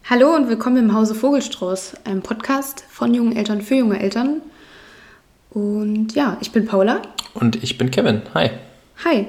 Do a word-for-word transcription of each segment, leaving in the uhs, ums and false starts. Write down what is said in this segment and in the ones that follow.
Hallo und willkommen im Hause Vogelstrauß, einem Podcast von jungen Eltern für junge Eltern. Und ja, ich bin Paula. Und ich bin Kevin. Hi. Hi.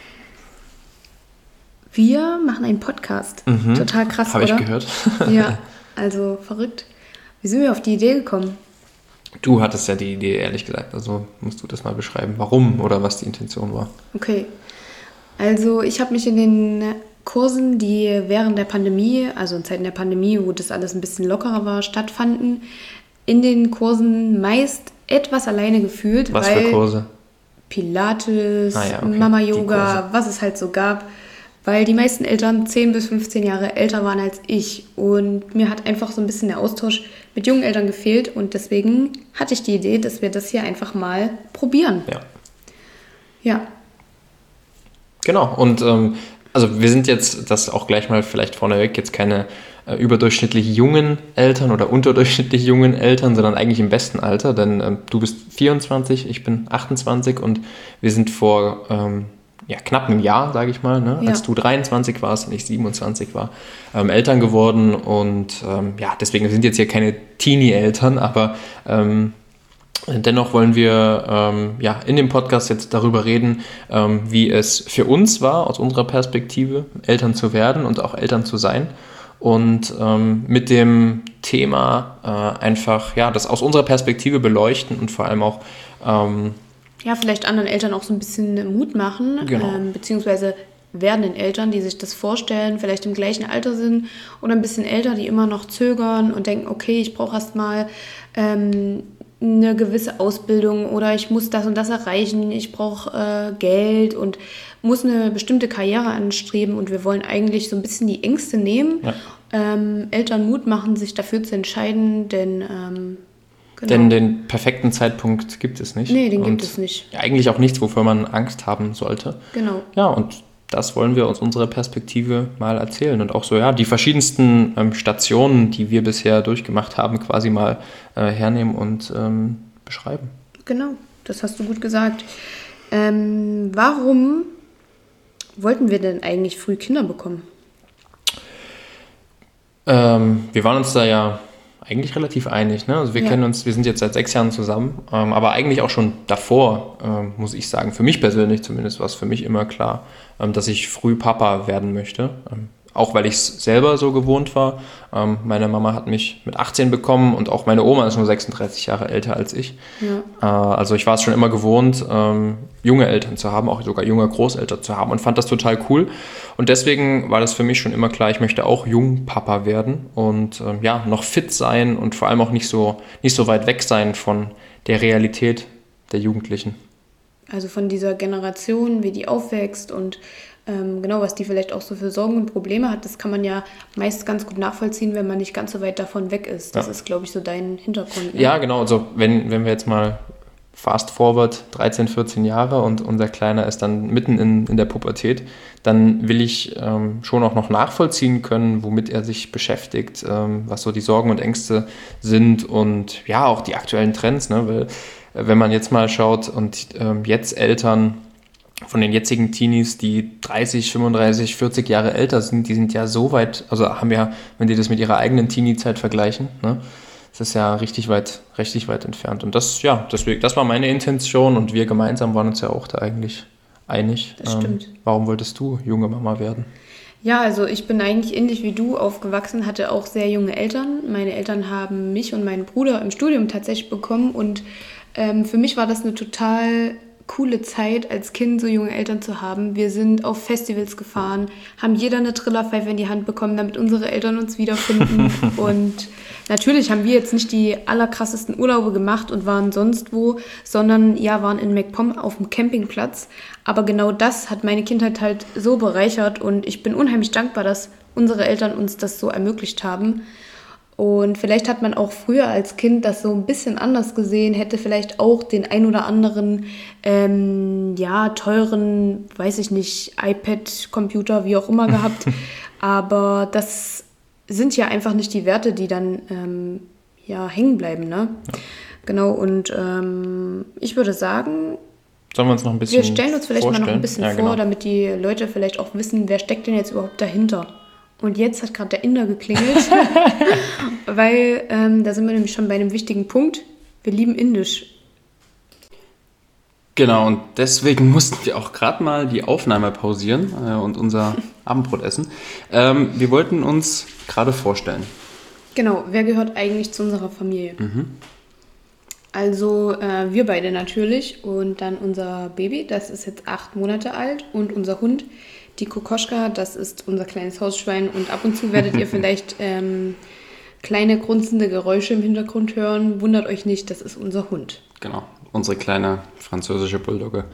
Wir machen einen Podcast. Mhm. Total krass, Hab oder? Habe ich gehört. Ja, also verrückt. Wie sind wir auf die Idee gekommen? Du hattest ja die Idee, ehrlich gesagt. Also musst du das mal beschreiben, warum oder was die Intention war. Okay. Also ich habe mich in den Kursen, die während der Pandemie, also in Zeiten der Pandemie, wo das alles ein bisschen lockerer war, stattfanden, in den Kursen meist etwas alleine gefühlt. Was weil für Kurse? Pilates, Ah ja, okay. Mama-Yoga, was es halt so gab. Weil die meisten Eltern zehn bis fünfzehn Jahre älter waren als ich. Und mir hat einfach so ein bisschen der Austausch mit jungen Eltern gefehlt. Und deswegen hatte ich die Idee, dass wir das hier einfach mal probieren. Ja. Ja. Genau. Und ähm, also wir sind jetzt, das auch gleich mal vielleicht vorneweg, jetzt keine äh, überdurchschnittlich jungen Eltern oder unterdurchschnittlich jungen Eltern, sondern eigentlich im besten Alter. Denn ähm, du bist vierundzwanzig, ich bin achtundzwanzig und wir sind vor ähm, ja, knapp einem Jahr, sage ich mal, ne, Ja. als du dreiundzwanzig warst und ich siebenundzwanzig war, ähm, Eltern geworden. Und ähm, ja, deswegen sind jetzt hier keine Teenie-Eltern, aber ähm, dennoch wollen wir ähm, ja, in dem Podcast jetzt darüber reden, ähm, wie es für uns war, aus unserer Perspektive, Eltern zu werden und auch Eltern zu sein. Und ähm, mit dem Thema äh, einfach ja, das aus unserer Perspektive beleuchten und vor allem auch ähm, Ja, vielleicht anderen Eltern auch so ein bisschen Mut machen, Genau. ähm, beziehungsweise werdenden Eltern, die sich das vorstellen, vielleicht im gleichen Alter sind oder ein bisschen älter, die immer noch zögern und denken, okay, ich brauche erst mal ähm, eine gewisse Ausbildung oder ich muss das und das erreichen, ich brauche äh, Geld und muss eine bestimmte Karriere anstreben und wir wollen eigentlich so ein bisschen die Ängste nehmen, Ja. ähm, Eltern Mut machen, sich dafür zu entscheiden, denn ähm, genau. Denn den perfekten Zeitpunkt gibt es nicht. Nee, den gibt Und es nicht. ja, eigentlich auch nichts, wofür man Angst haben sollte. Genau. Ja, und das wollen wir aus unserer Perspektive mal erzählen. Und auch so, ja, die verschiedensten ähm, Stationen, die wir bisher durchgemacht haben, quasi mal äh, hernehmen und ähm, beschreiben. Genau, das hast du gut gesagt. Ähm, warum wollten wir denn eigentlich früh Kinder bekommen? Ähm, wir waren uns da ja eigentlich relativ einig, ne? Also wir Ja. kennen uns, wir sind jetzt seit sechs Jahren zusammen, ähm, aber eigentlich auch schon davor, ähm, muss ich sagen, für mich persönlich zumindest war es für mich immer klar, ähm, dass ich früh Papa werden möchte. Ähm, auch weil ich es selber so gewohnt war. Ähm, meine Mama hat mich mit achtzehn bekommen und auch meine Oma ist nur sechsunddreißig Jahre älter als ich. Ja. Äh, also ich war es schon immer gewohnt, ähm, junge Eltern zu haben, auch sogar junge Großeltern zu haben und fand das total cool. Und deswegen war das für mich schon immer klar, ich möchte auch Jungpapa werden und ähm, ja, noch fit sein und vor allem auch nicht so, nicht so weit weg sein von der Realität der Jugendlichen. Also von dieser Generation, wie die aufwächst und ähm, genau, was die vielleicht auch so für Sorgen und Probleme hat, das kann man ja meist ganz gut nachvollziehen, wenn man nicht ganz so weit davon weg ist. Das Ja. ist, glaube ich, so dein Hintergrund. Ne? Ja, genau. Also wenn, wenn wir jetzt mal fast forward dreizehn, vierzehn Jahre und unser Kleiner ist dann mitten in, in der Pubertät, dann will ich ähm, schon auch noch nachvollziehen können, womit er sich beschäftigt, ähm, was so die Sorgen und Ängste sind und ja, auch die aktuellen Trends, ne? Weil äh, wenn man jetzt mal schaut und ähm, jetzt Eltern von den jetzigen Teenies, die dreißig, fünfunddreißig, vierzig Jahre älter sind, die sind ja so weit, also haben ja, wenn die das mit ihrer eigenen Teenie-Zeit vergleichen, ne? Das ist ja richtig weit, richtig weit entfernt. Und das, ja, deswegen, das war meine Intention und wir gemeinsam waren uns ja auch da eigentlich einig. Das stimmt. Ähm, warum wolltest du junge Mama werden? Ja, also ich bin eigentlich ähnlich wie du aufgewachsen, hatte auch sehr junge Eltern. Meine Eltern haben mich und meinen Bruder im Studium tatsächlich bekommen und ähm, für mich war das eine total coole Zeit, als Kind so junge Eltern zu haben. Wir sind auf Festivals gefahren, haben jeder eine Trillerpfeife in die Hand bekommen, damit unsere Eltern uns wiederfinden. Und natürlich haben wir jetzt nicht die allerkrassesten Urlaube gemacht und waren sonst wo, sondern ja, waren in MacPom auf dem Campingplatz. Aber genau das hat meine Kindheit halt so bereichert und ich bin unheimlich dankbar, dass unsere Eltern uns das so ermöglicht haben. Und vielleicht hat man auch früher als Kind das so ein bisschen anders gesehen, hätte vielleicht auch den ein oder anderen, ähm, ja, teuren, weiß ich nicht, iPad, Computer, wie auch immer gehabt. Aber das sind ja einfach nicht die Werte, die dann ähm, ja, hängen bleiben, ne? Ja. Genau, und ähm, ich würde sagen, sollen wir uns noch ein bisschen wir stellen uns vielleicht vorstellen? mal noch ein bisschen ja, vor, genau. damit die Leute vielleicht auch wissen, wer steckt denn jetzt überhaupt dahinter Und jetzt hat gerade der Inder geklingelt, weil ähm, da sind wir nämlich schon bei einem wichtigen Punkt. Wir lieben Indisch. Genau, und deswegen mussten wir auch gerade mal die Aufnahme pausieren äh, und unser Abendbrot essen. Ähm, wir wollten uns gerade vorstellen. Genau, wer gehört eigentlich zu unserer Familie? Mhm. Also äh, wir beide natürlich und dann unser Baby, das ist jetzt acht Monate alt, und unser Hund, die Kokoschka, das ist unser kleines Hausschwein, und ab und zu werdet ihr vielleicht ähm, kleine grunzende Geräusche im Hintergrund hören. Wundert euch nicht, das ist unser Hund. Genau, unsere kleine französische Bulldogge.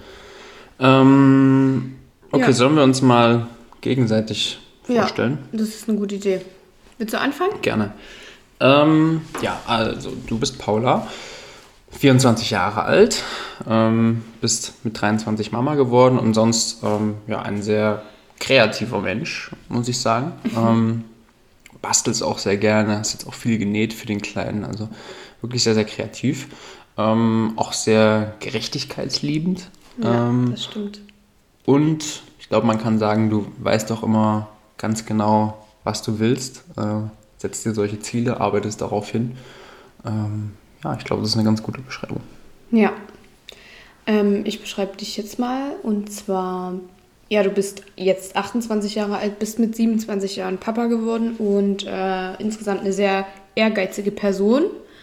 Ähm, okay, Ja. sollen wir uns mal gegenseitig vorstellen? Ja, das ist eine gute Idee. Willst du anfangen? Gerne. Ähm, ja, also du bist Paula, vierundzwanzig Jahre alt, ähm, bist mit dreiundzwanzig Mama geworden und sonst ähm, ja, ein sehr kreativer Mensch, muss ich sagen. Ähm, bastelst auch sehr gerne, hast jetzt auch viel genäht für den Kleinen, also wirklich sehr, sehr kreativ. Ähm, auch sehr gerechtigkeitsliebend. Ja, ähm, das stimmt. Und ich glaube, man kann sagen, du weißt auch immer ganz genau, was du willst, äh, setzt dir solche Ziele, arbeitest darauf hin. Ähm, ja, ich glaube, das ist eine ganz gute Beschreibung. Ja, ähm, ich beschreibe dich jetzt mal, und zwar, ja, du bist jetzt achtundzwanzig Jahre alt, bist mit siebenundzwanzig Jahren Papa geworden und äh, insgesamt eine sehr ehrgeizige Person.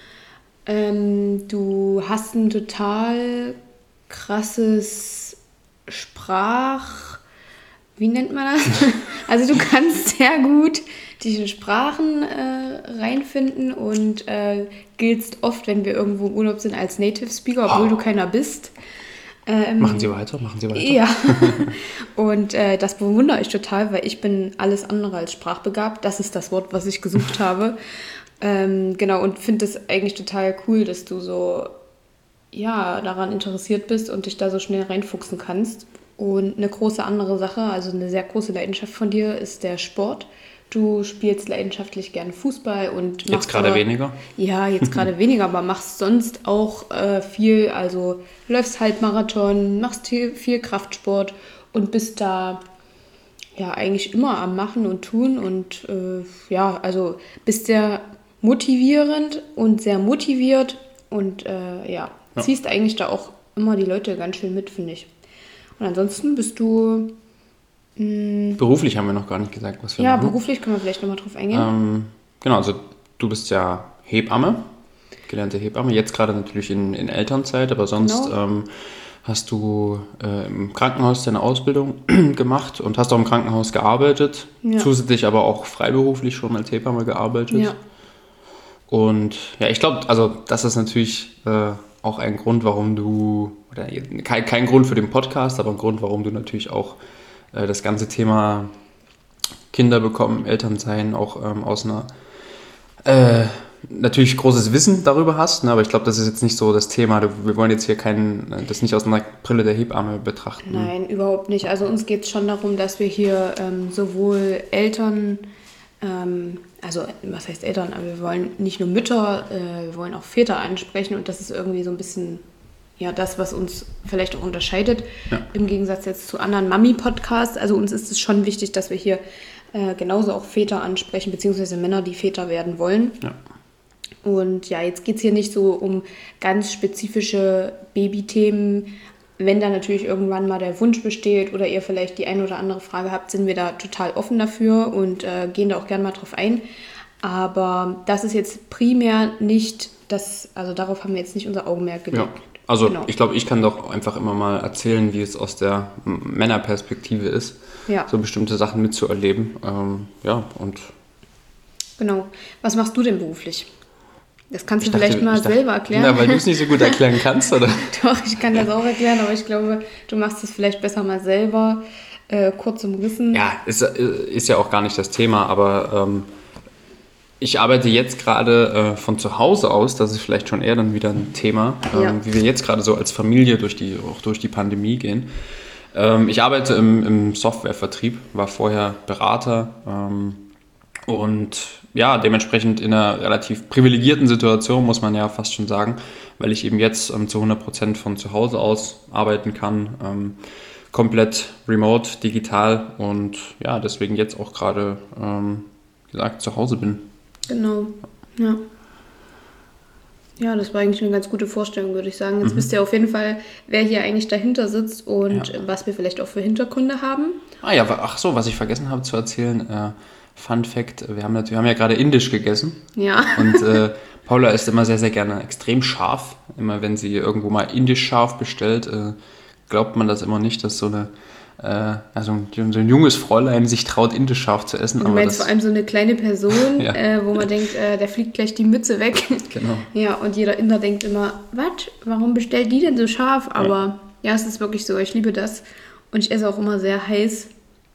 Ähm, du hast ein total krasses Sprach... Wie nennt man das? Also du kannst sehr gut dich in Sprachen äh, reinfinden und äh, giltst oft, wenn wir irgendwo im Urlaub sind, als Native Speaker, obwohl Oh. du keiner bist. Ähm, Machen Sie weiter, machen Sie weiter. Ja, und äh, das bewundere ich total, weil ich bin alles andere als sprachbegabt. Das ist das Wort, was ich gesucht habe. Ähm, genau, und finde es eigentlich total cool, dass du so ja, daran interessiert bist und dich da so schnell reinfuchsen kannst. Und eine große andere Sache, also eine sehr große Leidenschaft von dir, ist der Sport. Du spielst leidenschaftlich gerne Fußball und machst Jetzt gerade aber- weniger? Ja, jetzt gerade weniger, aber machst sonst auch äh, viel, also läufst Halbmarathon, machst viel, viel Kraftsport und bist da ja eigentlich immer am Machen und Tun und äh, ja, also bist sehr motivierend und sehr motiviert und äh, ja, Ja. ziehst eigentlich da auch immer die Leute ganz schön mit, finde ich. Und ansonsten bist du, Beruflich haben wir noch gar nicht gesagt, was wir ja, machen. beruflich können wir vielleicht nochmal drauf eingehen. Ähm, genau, also du bist ja Hebamme, gelernte Hebamme, jetzt gerade natürlich in, in Elternzeit, aber sonst Genau. ähm, hast du äh, im Krankenhaus deine Ausbildung gemacht und hast auch im Krankenhaus gearbeitet, Ja. zusätzlich aber auch freiberuflich schon als Hebamme gearbeitet. Ja. Und ja, ich glaube, also das ist natürlich äh, auch ein Grund, warum du, oder kein, kein Grund für den Podcast, aber ein Grund, warum du natürlich auch äh, das ganze Thema Kinder bekommen, Elternsein auch ähm, aus einer äh, natürlich großes Wissen darüber hast, ne? Aber ich glaube, das ist jetzt nicht so das Thema. Du, wir wollen jetzt hier kein, das nicht aus einer Brille der Hebamme betrachten. Nein, überhaupt nicht. Also uns geht es schon darum, dass wir hier ähm, sowohl Eltern, ähm, also was heißt Eltern, aber wir wollen nicht nur Mütter, äh, wir wollen auch Väter ansprechen, und das ist irgendwie so ein bisschen ja das, was uns vielleicht auch unterscheidet, Ja. im Gegensatz jetzt zu anderen Mami-Podcasts. Also uns ist es schon wichtig, dass wir hier äh, genauso auch Väter ansprechen, beziehungsweise Männer, die Väter werden wollen. Ja. Und ja, jetzt geht es hier nicht so um ganz spezifische Babythemen. Wenn da natürlich irgendwann mal der Wunsch besteht oder ihr vielleicht die eine oder andere Frage habt, sind wir da total offen dafür und äh, gehen da auch gerne mal drauf ein. Aber das ist jetzt primär nicht das, also darauf haben wir jetzt nicht unser Augenmerk gelegt. Ja. Also Genau. ich glaube, ich kann doch einfach immer mal erzählen, wie es aus der M- Männerperspektive ist, Ja. so bestimmte Sachen mitzuerleben. Ähm, ja, und Genau. Was machst du denn beruflich? Das kannst du ich dachte- vielleicht mal ich dachte- selber erklären. Na, weil du es nicht so gut erklären kannst, oder? Doch, ich kann das auch erklären, aber ich glaube, du machst es vielleicht besser mal selber, äh, kurz umrissen. Ja, ist, ist ja auch gar nicht das Thema, aber ähm, ich arbeite jetzt gerade äh, von zu Hause aus, das ist vielleicht schon eher dann wieder ein Thema, ähm, Ja. wie wir jetzt gerade so als Familie durch die, auch durch die Pandemie gehen. Ähm, ich arbeite im, im Softwarevertrieb, war vorher Berater ähm, und ja, dementsprechend in einer relativ privilegierten Situation, muss man ja fast schon sagen, weil ich eben jetzt ähm, zu hundert Prozent von zu Hause aus arbeiten kann. Ähm, komplett remote, digital und ja, deswegen jetzt auch gerade, ähm, wie gesagt, zu Hause bin. Genau, ja. Ja, das war eigentlich eine ganz gute Vorstellung, würde ich sagen. Jetzt Mhm. wisst ihr auf jeden Fall, wer hier eigentlich dahinter sitzt und Ja. was wir vielleicht auch für Hintergründe haben. Ah ja, wa- ach so, was ich vergessen habe zu erzählen, äh, Fun Fact, wir haben, nat- wir haben ja gerade Indisch gegessen Ja, und äh, Paula isst immer sehr, sehr gerne extrem scharf. Immer wenn sie irgendwo mal indisch scharf bestellt, äh, glaubt man das immer nicht, dass so eine äh, also ein, so ein junges Fräulein sich traut, indisch scharf zu essen. du Aber meinst das, vor allem so eine kleine Person, Ja. äh, wo man denkt, äh, der fliegt gleich die Mütze weg. genau. Ja, und jeder Inder denkt immer, was, warum bestellt die denn so scharf? Aber ja, es ist wirklich so, ich liebe das. Und ich esse auch immer sehr heiß.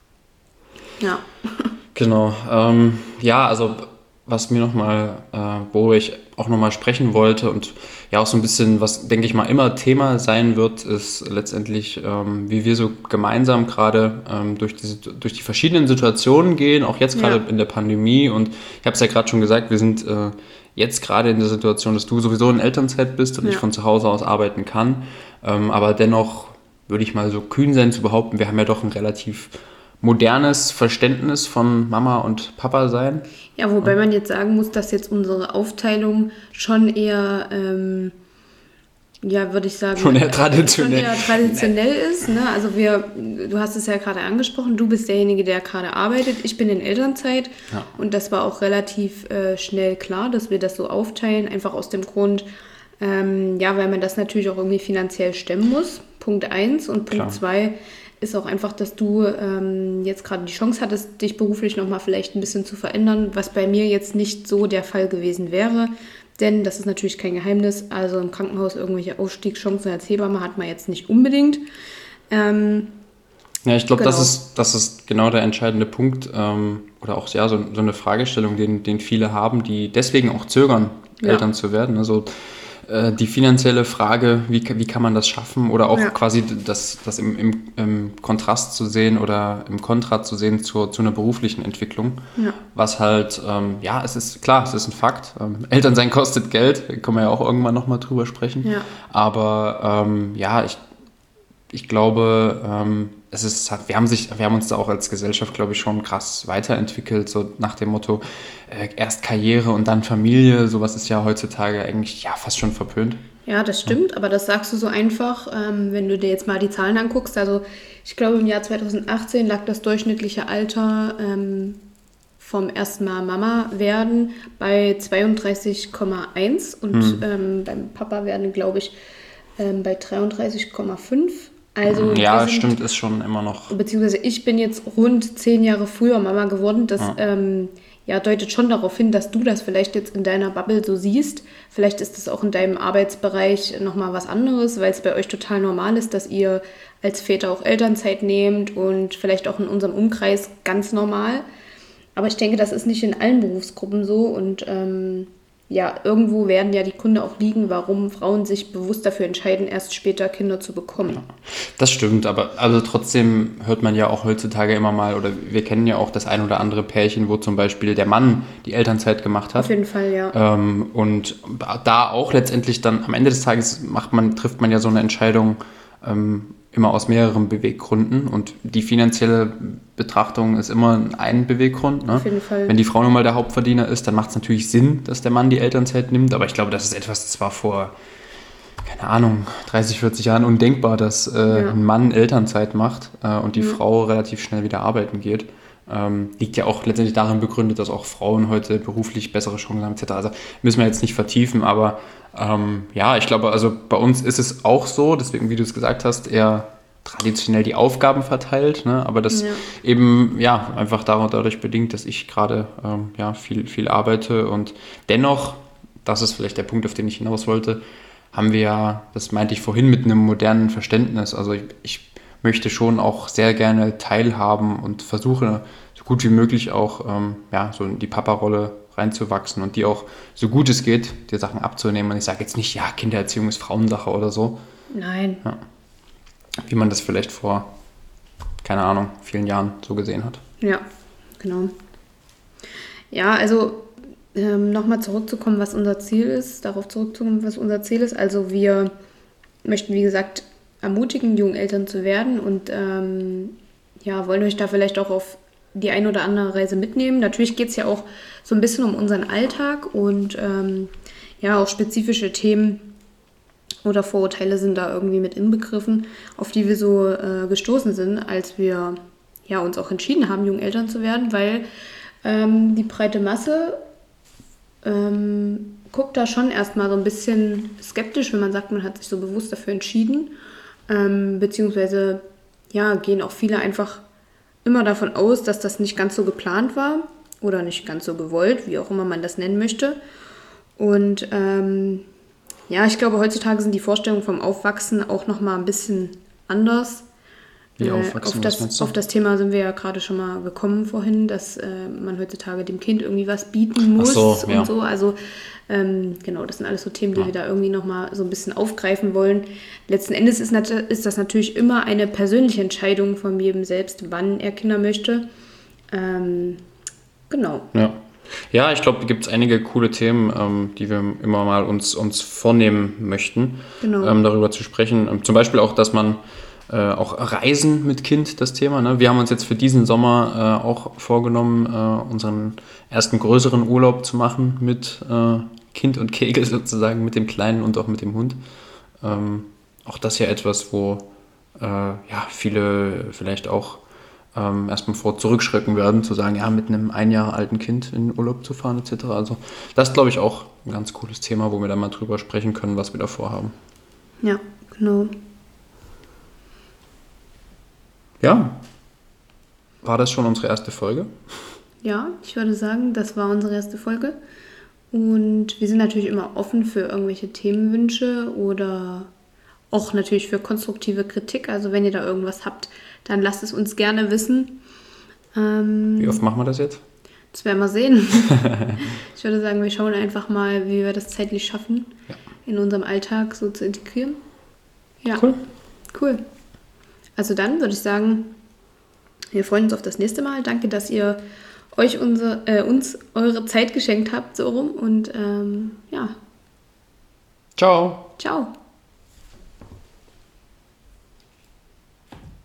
Ja, Genau. Ähm, ja, also was mir nochmal, äh, wo ich auch nochmal sprechen wollte und ja auch so ein bisschen, was denke ich mal immer Thema sein wird, ist letztendlich, ähm, wie wir so gemeinsam gerade ähm, durch, diese, durch die verschiedenen Situationen gehen, auch jetzt gerade Ja. in der Pandemie. Und ich habe es ja gerade schon gesagt, wir sind äh, jetzt gerade in der Situation, dass du sowieso in Elternzeit bist und Ja. ich von zu Hause aus arbeiten kann. Ähm, aber dennoch würde ich mal so kühn sein zu behaupten, wir haben ja doch ein relativ modernes Verständnis von Mama und Papa sein. Ja, wobei man jetzt sagen muss, dass jetzt unsere Aufteilung schon eher, ähm, ja, würde ich sagen, Schon eher traditionell. schon eher traditionell ist. Ne? Also wir, du hast es ja gerade angesprochen, du bist derjenige, der gerade arbeitet. Ich bin in Elternzeit Ja. und das war auch relativ äh, schnell klar, dass wir das so aufteilen, einfach aus dem Grund, ähm, ja, weil man das natürlich auch irgendwie finanziell stemmen muss. Punkt eins und Klar. Punkt zwei ist auch einfach, dass du ähm, jetzt gerade die Chance hattest, dich beruflich nochmal vielleicht ein bisschen zu verändern, was bei mir jetzt nicht so der Fall gewesen wäre. Denn das ist natürlich kein Geheimnis, also im Krankenhaus irgendwelche Aufstiegschancen als Hebamme hat man jetzt nicht unbedingt. Ähm, Ja, ich glaube, Genau. das, ist, das ist genau der entscheidende Punkt ähm, oder auch ja, so, so eine Fragestellung, den, den viele haben, die deswegen auch zögern, Ja. Eltern zu werden. Also äh, die finanzielle Frage, wie, ka- wie kann man das schaffen oder auch Ja. quasi das, das im, im, im Kontrast zu sehen oder im Kontra zu sehen zur, zu einer beruflichen Entwicklung. Ja. Was halt, ähm, ja, es ist klar, es ist ein Fakt. Ähm, Elternsein kostet Geld, da können wir ja auch irgendwann nochmal drüber sprechen. Ja. Aber ähm, ja, ich, ich glaube, ähm, es ist, wir haben sich, wir haben uns da auch als Gesellschaft, glaube ich, schon krass weiterentwickelt, so nach dem Motto, äh, erst Karriere und dann Familie, sowas ist ja heutzutage eigentlich ja fast schon verpönt. Ja, das stimmt, aber das sagst du so einfach, ähm, wenn du dir jetzt mal die Zahlen anguckst. Also ich glaube, im Jahr zweitausendachtzehn lag das durchschnittliche Alter ähm, vom ersten Mal Mama werden bei zweiunddreißig Komma eins und ähm, beim Papa werden, glaube ich, ähm, bei dreiunddreißig Komma fünf. Also Ja, wir sind, stimmt, ist schon immer noch. beziehungsweise ich bin jetzt rund zehn Jahre früher Mama geworden. Das Ja. ähm, ja, deutet schon darauf hin, dass du das vielleicht jetzt in deiner Bubble so siehst. Vielleicht ist es auch in deinem Arbeitsbereich nochmal was anderes, weil es bei euch total normal ist, dass ihr als Väter auch Elternzeit nehmt und vielleicht auch in unserem Umkreis ganz normal. Aber ich denke, das ist nicht in allen Berufsgruppen so und ähm, ja, irgendwo werden ja die Gründe auch liegen, warum Frauen sich bewusst dafür entscheiden, erst später Kinder zu bekommen. Das stimmt, aber also trotzdem hört man ja auch heutzutage immer mal, oder wir kennen ja auch das ein oder andere Pärchen, wo zum Beispiel der Mann die Elternzeit gemacht hat. Auf jeden Fall, ja. Ähm, und da auch letztendlich dann am Ende des Tages macht man, trifft man ja so eine Entscheidung ähm, immer aus mehreren Beweggründen und die finanzielle Betrachtung ist immer ein Beweggrund. Ne? Auf jeden Fall. Wenn die Frau nun mal der Hauptverdiener ist, dann macht es natürlich Sinn, dass der Mann die Elternzeit nimmt, aber ich glaube, das ist etwas, das war vor, keine Ahnung, dreißig, vierzig Jahren undenkbar, dass äh, Ja. ein Mann Elternzeit macht äh, und die Ja. Frau relativ schnell wieder arbeiten geht. Ähm, liegt ja auch letztendlich darin begründet, dass auch Frauen heute beruflich bessere Chancen haben et cetera. Also müssen wir jetzt nicht vertiefen, aber ähm, ja, ich glaube, also bei uns ist es auch so, deswegen, wie du es gesagt hast, eher traditionell die Aufgaben verteilt, ne? Aber das Ja. eben ja einfach dadurch bedingt, dass ich gerade ähm, ja, viel, viel arbeite und dennoch, das ist vielleicht der Punkt, auf den ich hinaus wollte, haben wir ja, das meinte ich vorhin, mit einem modernen Verständnis. Also ich, ich möchte schon auch sehr gerne teilhaben und versuche so gut wie möglich auch ähm, ja, so in die Papa-Rolle reinzuwachsen und die auch so gut es geht, die Sachen abzunehmen. Und ich sage jetzt nicht, ja, Kindererziehung ist Frauensache oder so, Nein. wie man das vielleicht vor, keine Ahnung, vielen Jahren so gesehen hat. Ja, genau. Ja, also ähm, nochmal zurückzukommen, was unser Ziel ist, darauf zurückzukommen, was unser Ziel ist. Also wir möchten, wie gesagt, ermutigen, Jungeltern zu werden und ähm, ja, wollen euch da vielleicht auch auf die ein oder andere Reise mitnehmen. Natürlich geht es ja auch so ein bisschen um unseren Alltag und ähm, ja, auch spezifische Themen oder Vorurteile sind da irgendwie mit inbegriffen, auf die wir so äh, gestoßen sind, als wir ja, uns auch entschieden haben, Jungeltern zu werden, weil ähm, die breite Masse ähm, guckt da schon erstmal so ein bisschen skeptisch, wenn man sagt, man hat sich so bewusst dafür entschieden. Ähm, beziehungsweise ja, gehen auch viele einfach immer davon aus, dass das nicht ganz so geplant war oder nicht ganz so gewollt, wie auch immer man das nennen möchte. Und ähm, ja, ich glaube, heutzutage sind die Vorstellungen vom Aufwachsen auch nochmal ein bisschen anders. Wie Äh, aufwachsen, auf, was das, meinst du? auf das Thema sind wir ja gerade schon mal gekommen vorhin, dass äh, man heutzutage dem Kind irgendwie was bieten muss Ach so, ja. und so. Also ähm, genau, das sind alles so Themen, die Ja. wir da irgendwie nochmal so ein bisschen aufgreifen wollen. Letzten Endes ist, nat- ist das natürlich immer eine persönliche Entscheidung von jedem selbst, wann er Kinder möchte. Ähm, genau. Ja. Ja, ich glaube, da gibt es einige coole Themen, ähm, die wir immer mal uns, uns vornehmen möchten, Genau. ähm, darüber zu sprechen. Ähm, zum Beispiel auch, dass man äh, auch Reisen mit Kind, das Thema. Ne? Wir haben uns jetzt für diesen Sommer äh, auch vorgenommen, äh, unseren ersten größeren Urlaub zu machen mit äh, Kind und Kegel sozusagen, mit dem Kleinen und auch mit dem Hund. Ähm, auch das ja etwas, wo äh, ja, viele vielleicht auch ähm, erstmal vor zurückschrecken werden, zu sagen, ja, mit einem ein Jahre alten Kind in den Urlaub zu fahren et cetera. Also das ist, glaube ich, auch ein ganz cooles Thema, wo wir dann mal drüber sprechen können, was wir da vorhaben. Ja, genau. Ja, war das schon unsere erste Folge? Ja, ich würde sagen, das war unsere erste Folge. Und wir sind natürlich immer offen für irgendwelche Themenwünsche oder auch natürlich für konstruktive Kritik. Also wenn ihr da irgendwas habt, dann lasst es uns gerne wissen. Ähm, Wie oft machen wir das jetzt? Das werden wir sehen. Ich würde sagen, wir schauen einfach mal, wie wir das zeitlich schaffen, Ja. in unserem Alltag so zu integrieren. Ja, Cool. cool. Also dann würde ich sagen, wir freuen uns auf das nächste Mal. Danke, dass ihr euch unser, äh, uns eure Zeit geschenkt habt, so rum. Und ähm, ja, Ciao. ciao.